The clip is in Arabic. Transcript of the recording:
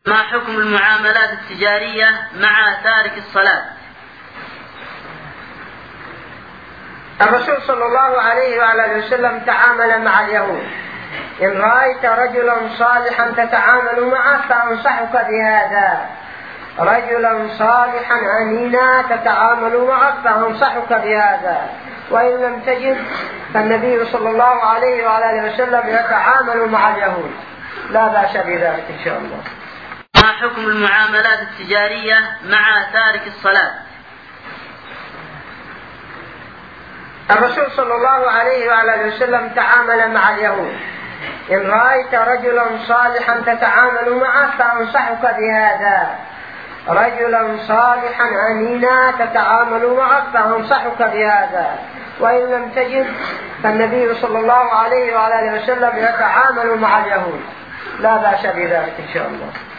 ما حكم المعاملات التجارية مع تارك الصلاة؟ الرسول صلى الله عليه وعلى وسلم تعامل مع اليهود. إن رأيت رجلا صالحا تتعامل معه فأنصحك بهذا، رجلا صالحا أمينا تتعامل معه فأنصحك بهذا. وإن لم تجد فالنبي صلى الله عليه وعلى وسلم يتعامل مع اليهود، لا بأس بذلك إن شاء الله. ما حكم المعاملات التجارية مع تارك الصلاة؟ الرسول صلى الله عليه وعلى وسلم تعامل مع اليهود. إن رأيت رجلا صالحا تتعامل معه فأنصحك بهذا، رجلا صالحا أمينا تتعامل معه فأنصحك بهذا. وإن لم تجد فالنبي صلى الله عليه وعلى وسلم يتعامل مع اليهود، لا بأس بذلك إن شاء الله.